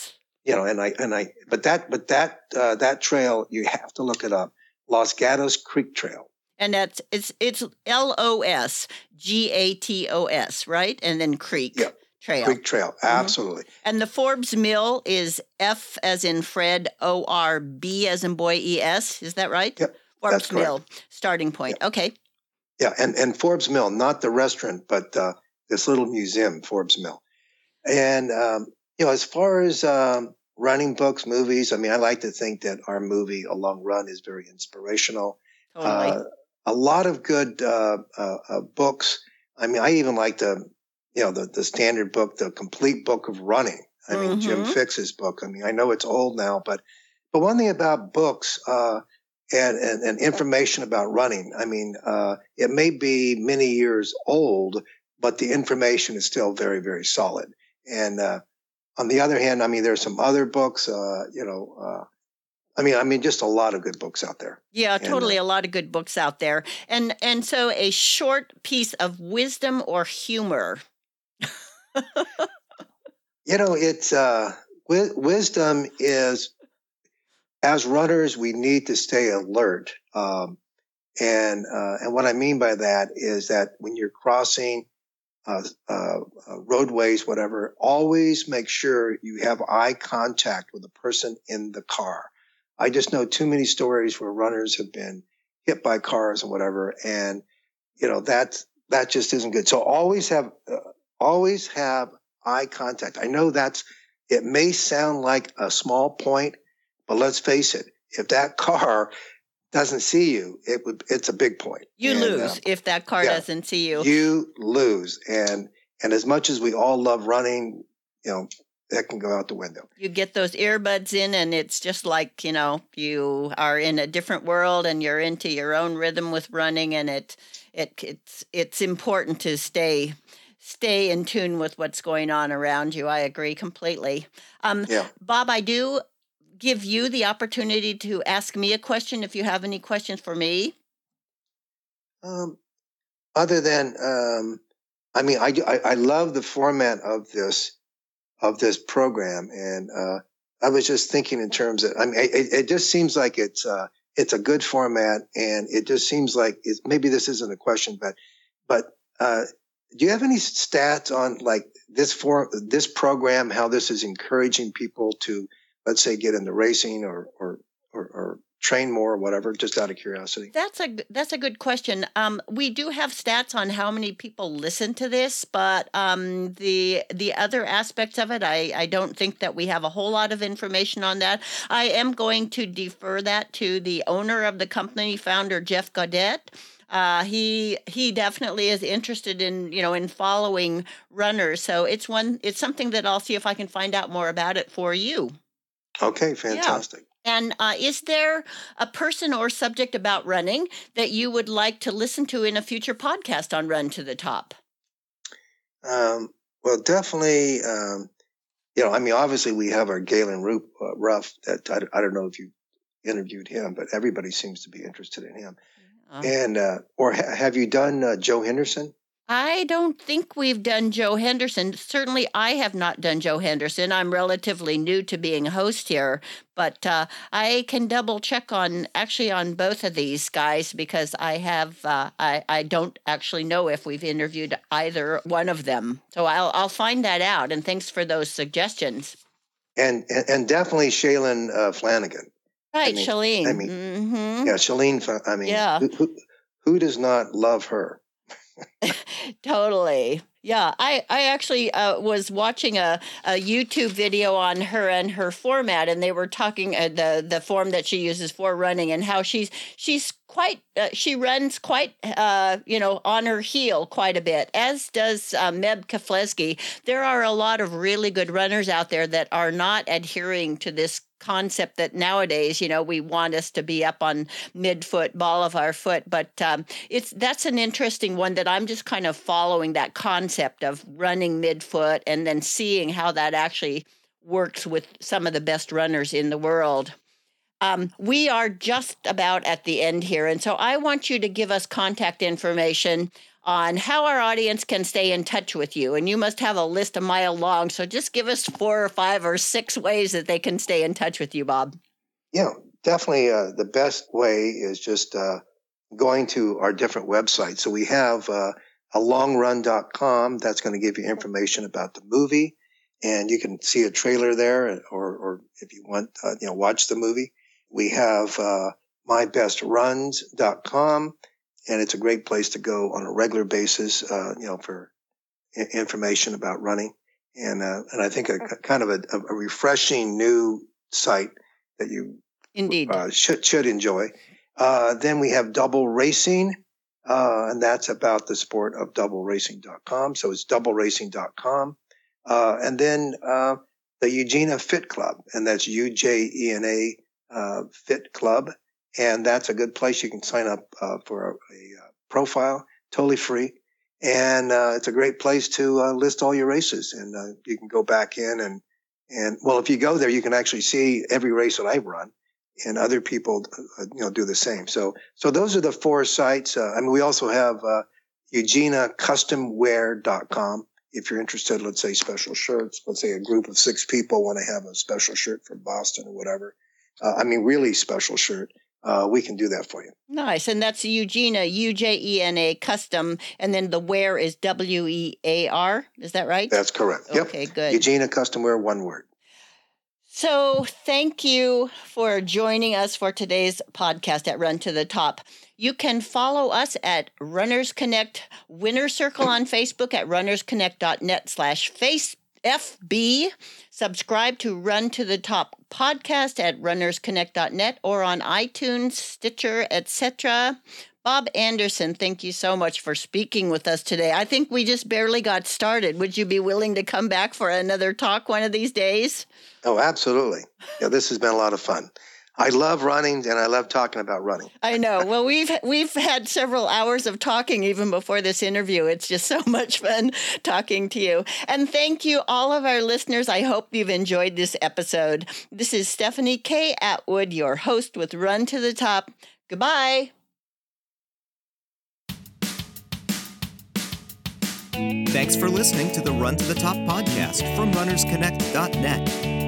you know, and I, and I, but that, but that, uh, that trail, you have to look it up. Los Gatos Creek Trail. And that's, it's, it's L O S G A T O S, right? And then Creek Yeah. Trail. Creek Trail. Absolutely. Mm-hmm. And the Forbes Mill is F as in Fred, O R B as in boy, E S. Is that right? Yep. Forbes That's correct. Mill, starting point. Yeah. Okay. Yeah. And, and Forbes Mill, not the restaurant, but, uh, this little museum, Forbes Mill. And, um, you know, as far as, um, running books, movies, I mean, I like to think that our movie, A Long Run, is very inspirational. Totally. Uh, a lot of good, uh, uh, uh, books. I mean, I even like the, you know, the, the standard book, The Complete Book of Running. I mean, Mm-hmm. Jim Fixx's book. I mean, I know it's old now, but, but one thing about books, uh, and, and, and information about running, I mean, uh, it may be many years old, but the information is still very, very solid. And, uh, on the other hand, I mean, there's some other books, uh, you know, uh, I mean, I mean, just a lot of good books out there. Yeah, totally. And, uh, a lot of good books out there. And, and so a short piece of wisdom or humor. You know, it's, uh, wi- wisdom is, as runners, we need to stay alert. Um, and, uh, and what I mean by that is that when you're crossing, uh, uh, uh, roadways, whatever, always make sure you have eye contact with the person in the car. I just know too many stories where runners have been hit by cars and whatever. And, you know, that's, that just isn't good. So always have, uh, always have eye contact. I know that's, it may sound like a small point, but let's face it. If that car doesn't see you, it would, it's a big point. You and, lose uh, if that car yeah, doesn't see you. You lose. And, and as much as we all love running, you know, that can go out the window. You get those earbuds in and it's just like, you know, you are in a different world and you're into your own rhythm with running, and it, it, it's, it's important to stay, stay in tune with what's going on around you. I agree completely. Um, Yeah. Bob, I do give you the opportunity to ask me a question if you have any questions for me. Um, other than, um, I mean, I, I, I love the format of this, of this program. And, uh, I was just thinking in terms of, I mean, it, it just seems like it's, uh, it's a good format, and it just seems like it's, maybe this isn't a question, but, but, uh, do you have any stats on like this for this program, how this is encouraging people to, let's say, get into racing or, or, or, or train more or whatever, just out of curiosity? That's a that's a good question. Um, we do have stats on how many people listen to this, but um, the the other aspects of it, I, I don't think that we have a whole lot of information on that. I am going to defer that to the owner of the company, founder Jeff Gaudette. Uh, he he definitely is interested in you know in following runners, so it's one it's something that I'll see if I can find out more about it for you. Okay, fantastic. Yeah. And uh, is there a person or subject about running that you would like to listen to in a future podcast on Run to the Top? Um, well, definitely, um, you know, I mean, obviously we have our Galen Rupp, uh, Ruff that I, I don't know if you interviewed him, but everybody seems to be interested in him. Uh, And, uh, or ha- have you done uh, Joe Henderson? I don't think we've done Joe Henderson. Certainly, I have not done Joe Henderson. I'm relatively new to being a host here, but uh, I can double check on actually on both of these guys because I have uh, I I don't actually know if we've interviewed either one of them. So I'll I'll find that out. And thanks for those suggestions. And, and, and definitely Shaylin uh, Flanagan. Right, I mean, Shalene. I mean, Mm-hmm. Yeah, Shalene, Fla- I mean, Yeah. who, who, who does not love her? Totally. Yeah, I, I actually uh, was watching a, a YouTube video on her and her format, and they were talking uh, the the form that she uses for running and how she's she's quite uh, she runs quite uh, you know on her heel quite a bit, as does uh, Meb Keflezighi. There are a lot of really good runners out there that are not adhering to this concept that nowadays, you know, we want us to be up on midfoot, ball of our foot. But um, it's that's an interesting one that I'm just kind of following that concept of running midfoot and then seeing how that actually works with some of the best runners in the world. Um, we are just about at the end here, and so I want you to give us contact information on how our audience can stay in touch with you. And you must have a list a mile long, so just give us four or five or six ways that they can stay in touch with you, Bob. Yeah, definitely uh, the best way is just uh, going to our different websites. So we have uh, a long run dot com. That's going to give you information about the movie, and you can see a trailer there, or, or if you want, uh, you know, watch the movie. We have uh, my best runs dot com, and it's a great place to go on a regular basis, uh, you know, for I- information about running. And uh, and I think a, a kind of a, a refreshing new site that you Indeed uh, should should enjoy. Uh, then we have Double Racing, uh, and that's about the sport of double racing dot com. So it's double racing dot com. Uh, and then uh, the Eugenia Fit Club, and that's U J E N A uh, Fit Club. And that's a good place. You can sign up uh, for a, a profile, totally free. And uh, it's a great place to uh, list all your races. And uh, you can go back in and, and, well, if you go there, you can actually see every race that I've run. And other people, uh, you know, do the same. So, so those are the four sites. Uh, I mean, we also have uh, Eugenia Custom Wear dot com. If you're interested, let's say special shirts. Let's say a group of six people want to have a special shirt from Boston or whatever. Uh, I mean, really special shirt. Uh, we can do that for you. Nice. And that's Eugenia, U J E N A Custom. And then the wear is W E A R. Is that right? That's correct. Okay, yep. good. Eugenia Custom Wear, one word. So thank you for joining us for today's podcast at Run to the Top. You can follow us at Runners Connect Winner Circle on Facebook at runnersconnect.net slash face F B. Subscribe to Run to the Top podcast at runnersconnect dot net or on iTunes, Stitcher, et cetera. Bob Anderson, thank you so much for speaking with us today. I think we just barely got started. Would you be willing to come back for another talk one of these days? Oh, absolutely. Yeah, this has been a lot of fun. I love running, and I love talking about running. I know. Well, we've we've had several hours of talking even before this interview. It's just so much fun talking to you. And thank you, all of our listeners. I hope you've enjoyed this episode. This is Stephanie K. Atwood, your host with Run to the Top. Goodbye. Thanks for listening to the Run to the Top podcast from runners connect dot net.